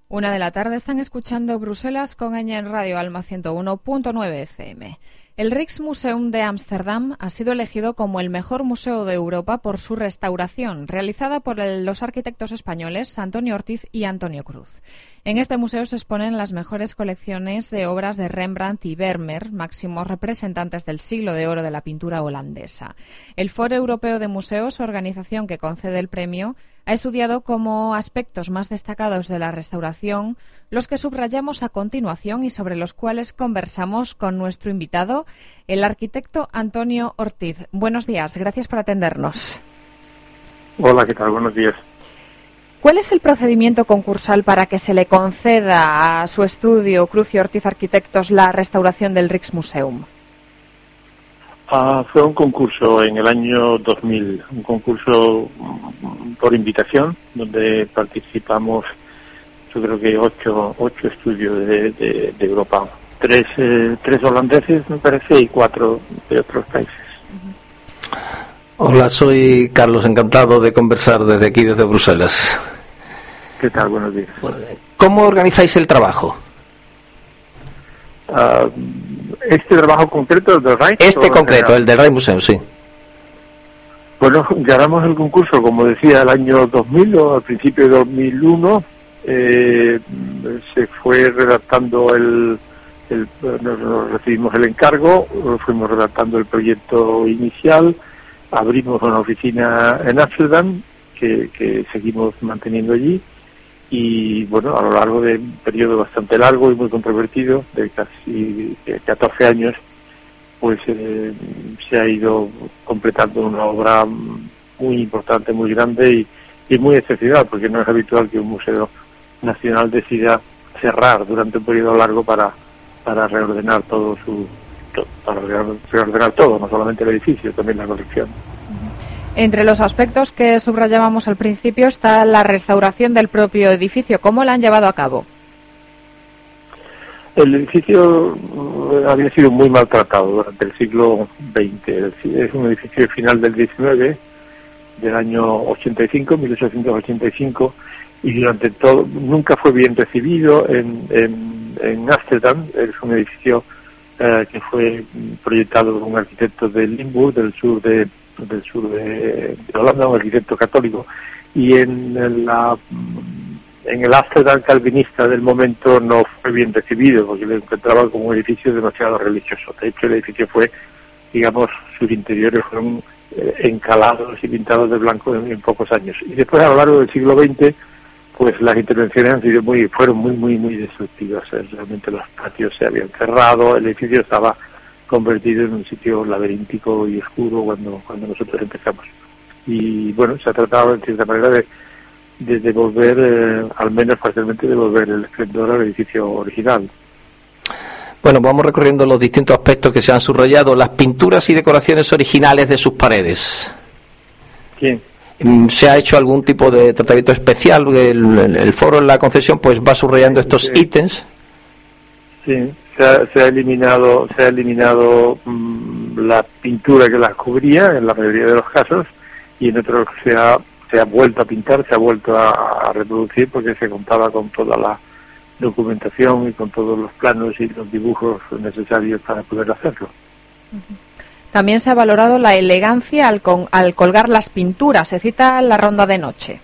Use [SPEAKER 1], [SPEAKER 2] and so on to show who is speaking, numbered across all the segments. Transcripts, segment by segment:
[SPEAKER 1] 1:00 están escuchando Bruselas con Ñ en Radio Alma 101.9 FM. El Rijksmuseum de Ámsterdam ha sido elegido como el mejor museo de Europa por su restauración, realizada por los arquitectos españoles Antonio Ortiz y Antonio Cruz. En este museo se exponen las mejores colecciones de obras de Rembrandt y Vermeer, máximos representantes del siglo de oro de la pintura holandesa. El Foro Europeo de Museos, organización que concede el premio, ha estudiado como aspectos más destacados de la restauración los que subrayamos a continuación y sobre los cuales conversamos con nuestro invitado, el arquitecto Antonio Ortiz. Buenos días, gracias por atendernos.
[SPEAKER 2] Hola, ¿qué tal? Buenos días.
[SPEAKER 1] ¿Cuál es el procedimiento concursal para que se le conceda a su estudio Cruz y Ortiz Arquitectos la restauración del Rijksmuseum?
[SPEAKER 2] Fue un concurso en el año 2000, un concurso por invitación, donde participamos, yo creo que ocho estudios de Europa, tres holandeses, me parece, y 4 de otros países.
[SPEAKER 3] Hola, soy Carlos, encantado de conversar desde aquí, desde Bruselas.
[SPEAKER 2] ¿Qué tal? Buenos días.
[SPEAKER 3] ¿Cómo organizáis el trabajo?
[SPEAKER 2] ¿Este trabajo concreto del Rijks?
[SPEAKER 3] Este concreto, el del Rijksmuseum, sí.
[SPEAKER 2] Bueno, ganamos el concurso, como decía, el año 2000 o al principio de 2001. Se fue redactando nos recibimos el encargo, fuimos redactando el proyecto inicial, abrimos una oficina en Ámsterdam que seguimos manteniendo allí. Y bueno, a lo largo de un periodo bastante largo y muy controvertido, de casi 14 años, pues se ha ido completando una obra muy importante, muy grande y muy excepcional, porque no es habitual que un museo nacional decida cerrar durante un periodo largo para reordenar reordenar todo, no solamente el edificio, también la colección.
[SPEAKER 1] Entre los aspectos que subrayábamos al principio está la restauración del propio edificio. ¿Cómo la han llevado a cabo?
[SPEAKER 2] El edificio había sido muy maltratado durante el siglo XX. Es un edificio final del XIX, del año 1885, y durante todo nunca fue bien recibido en Ámsterdam. Es un edificio que fue proyectado por un arquitecto de Limburg, del sur de Holanda, un arquitecto católico, y en el Ámsterdam calvinista del momento no fue bien recibido, porque lo encontraba como un edificio demasiado religioso. De hecho, el edificio fue, digamos, sus interiores fueron encalados y pintados de blanco en pocos años. Y después, a lo largo del siglo XX, pues las intervenciones fueron muy destructivas. Realmente los patios se habían cerrado, el edificio estaba convertido en un sitio laberíntico y oscuro cuando nosotros empezamos. Y bueno, se ha tratado en cierta manera de devolver, al menos parcialmente devolver el esplendor al edificio original.
[SPEAKER 3] Bueno, vamos recorriendo los distintos aspectos que se han subrayado. Las pinturas y decoraciones originales de sus paredes.
[SPEAKER 2] Sí.
[SPEAKER 3] ¿Se ha hecho algún tipo de tratamiento especial? El foro en la concesión pues va subrayando estos ítems. Sí.
[SPEAKER 2] Se ha eliminado la pintura que las cubría en la mayoría de los casos, y en otros se ha vuelto a pintar, se ha vuelto a reproducir, porque se contaba con toda la documentación y con todos los planos y los dibujos necesarios para poder hacerlo.
[SPEAKER 1] También se ha valorado la elegancia al colgar las pinturas. Se cita la ronda de noche.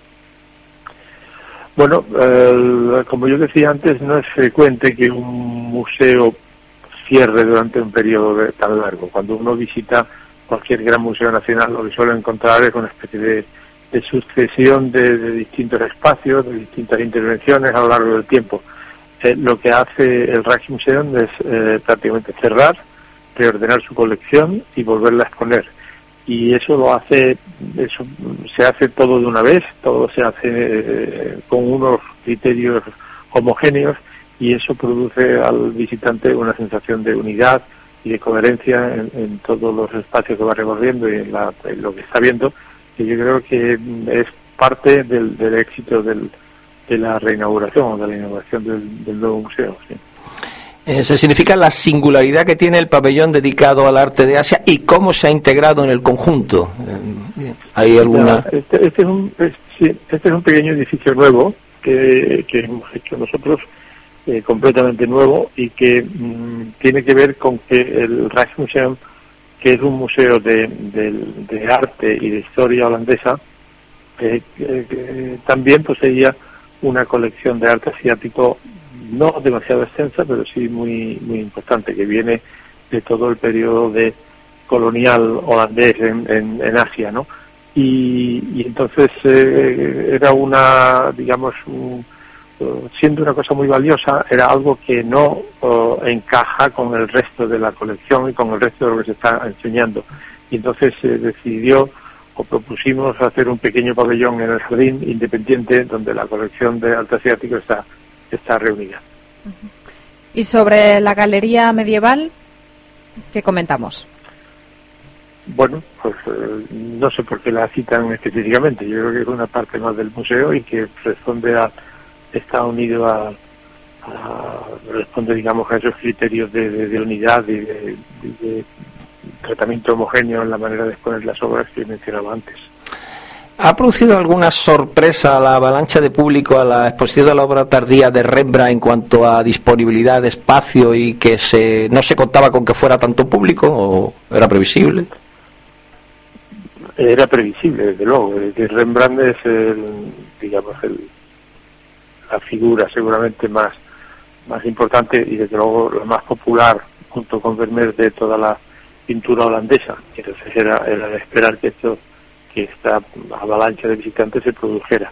[SPEAKER 2] Bueno, como yo decía antes, no es frecuente que un museo cierre durante un periodo tan largo. Cuando uno visita cualquier gran museo nacional, lo que suele encontrar es una especie de sucesión de distintos espacios, de distintas intervenciones a lo largo del tiempo. Lo que hace el Rijksmuseum es prácticamente cerrar, reordenar su colección y volverla a exponer. Y eso se hace todo de una vez, todo se hace con unos criterios homogéneos, y eso produce al visitante una sensación de unidad y de coherencia en todos los espacios que va recorriendo y en lo que está viendo, que yo creo que es parte del éxito de la reinauguración o de la inauguración del nuevo museo. Sí.
[SPEAKER 3] Se significa la singularidad que tiene el pabellón dedicado al arte de Asia y cómo se ha integrado en el conjunto. ¿Hay alguna?
[SPEAKER 2] Este es un pequeño edificio nuevo que hemos hecho nosotros, completamente nuevo, y que tiene que ver con que el Rijksmuseum, que es un museo de arte y de historia holandesa, también poseía una colección de arte asiático no demasiado extensa, pero sí muy importante, que viene de todo el periodo colonial holandés en Asia, ¿no? Y entonces era siendo una cosa muy valiosa, era algo que no encaja con el resto de la colección y con el resto de lo que se está enseñando. Y entonces decidió o propusimos hacer un pequeño pabellón en el jardín independiente donde la colección de arte asiático está reunida.
[SPEAKER 1] ¿Y sobre la galería medieval, qué comentamos?
[SPEAKER 2] Bueno, pues no sé por qué la citan específicamente. Yo creo que es una parte más del museo y que está unido responde, digamos, a esos criterios de unidad y de tratamiento homogéneo en la manera de exponer las obras que mencionaba antes.
[SPEAKER 3] ¿Ha producido alguna sorpresa la avalancha de público a la exposición de la obra tardía de Rembrandt en cuanto a disponibilidad de espacio y que no se contaba con que fuera tanto público, o era previsible?
[SPEAKER 2] Era previsible, desde luego. Que Rembrandt es la figura seguramente más importante y desde luego la más popular, junto con Vermeer, de toda la pintura holandesa. Entonces era de esperar que esta avalancha de visitantes se produjera.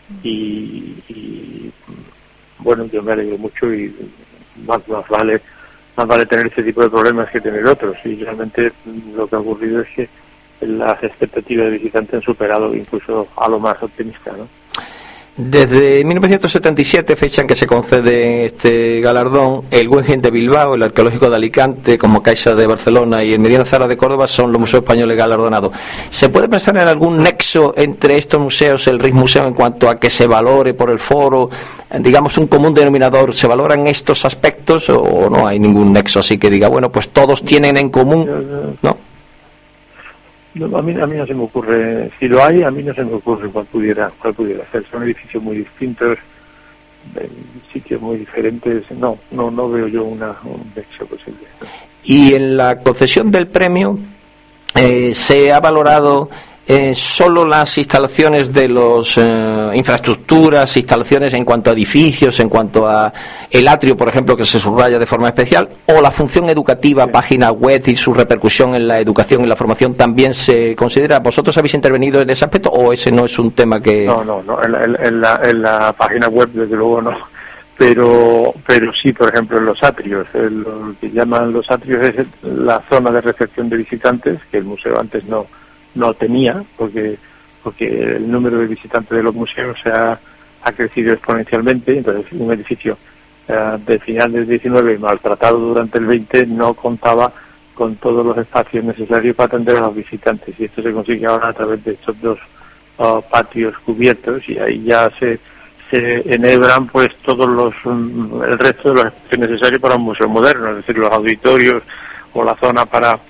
[SPEAKER 2] Y bueno, yo me alegro mucho, y más vale tener este tipo de problemas que tener otros. Y realmente lo que ha ocurrido es que las expectativas de visitantes han superado incluso a lo más optimista, ¿no?
[SPEAKER 3] Desde 1977, fecha en que se concede este galardón, el Guggenheim de Bilbao, el Arqueológico de Alicante, como Caixa de Barcelona y el Medina Zara de Córdoba son los museos españoles galardonados. ¿Se puede pensar en algún nexo entre estos museos, el Rijksmuseum, en cuanto a que se valore por el foro, digamos, un común denominador? ¿Se valoran estos aspectos o no hay ningún nexo así que diga, bueno, pues todos tienen en común, ¿no?
[SPEAKER 2] A mí no se me ocurre, si lo hay, a mí no se me ocurre cuál pudiera ser. Son edificios muy distintos, sitios muy diferentes. No veo yo un nexo posible.
[SPEAKER 3] Y en la concesión del premio se ha valorado solo las instalaciones de los infraestructuras, instalaciones en cuanto a edificios, en cuanto a el atrio, por ejemplo, que se subraya de forma especial, o la función educativa, sí, página web y su repercusión en la educación y la formación también se considera. ¿Vosotros habéis intervenido en ese aspecto o ese no es un tema que...?
[SPEAKER 2] No, en la página web desde luego no, pero sí, por ejemplo, en los atrios, lo que llaman los atrios es la zona de recepción de visitantes, que el museo antes no tenía, porque el número de visitantes de los museos ha crecido exponencialmente. Entonces un edificio de final del 19 maltratado durante el 20 no contaba con todos los espacios necesarios para atender a los visitantes, y esto se consigue ahora a través de estos dos patios cubiertos, y ahí ya se enhebran pues el resto de los espacios necesarios para un museo moderno, es decir, los auditorios o la zona para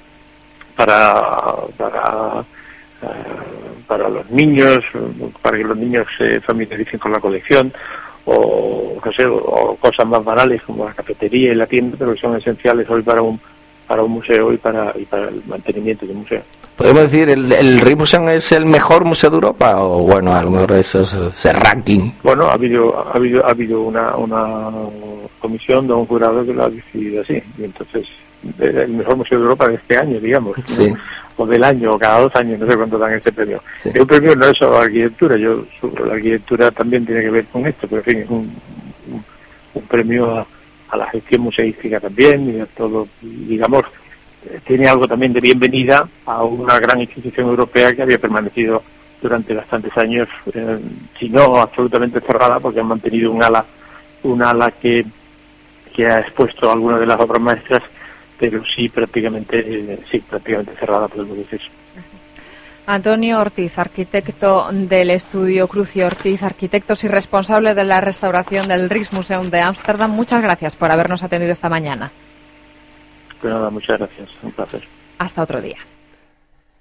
[SPEAKER 2] los niños, para que los niños se familiaricen con la colección, o cosas más banales como la cafetería y la tienda, pero que son esenciales hoy para un museo y para el mantenimiento del museo.
[SPEAKER 3] ¿Podemos decir el Rijksmuseum es el mejor museo de Europa? O bueno, a lo mejor ese ranking.
[SPEAKER 2] Bueno, ha habido una comisión de un jurado que lo ha decidido así, y entonces el mejor museo de Europa de este año, digamos,
[SPEAKER 3] sí,
[SPEAKER 2] ¿no? O del año, o cada 2 años, no sé cuánto dan este premio.
[SPEAKER 3] Sí.
[SPEAKER 2] Un premio no es solo la arquitectura, la arquitectura también tiene que ver con esto, pero en fin, es un premio a la gestión museística también, y a todo, digamos, tiene algo también de bienvenida a una gran institución europea que había permanecido durante bastantes años, si no absolutamente cerrada, porque han mantenido un ala que ha expuesto algunas de las obras maestras, pero sí prácticamente cerrada, podemos decir.
[SPEAKER 1] Antonio Ortiz, arquitecto del estudio Cruz y Ortiz, arquitectos y responsable de la restauración del Rijksmuseum de Ámsterdam, muchas gracias por habernos atendido esta mañana.
[SPEAKER 2] Pues nada, muchas gracias, un placer.
[SPEAKER 1] Hasta otro día.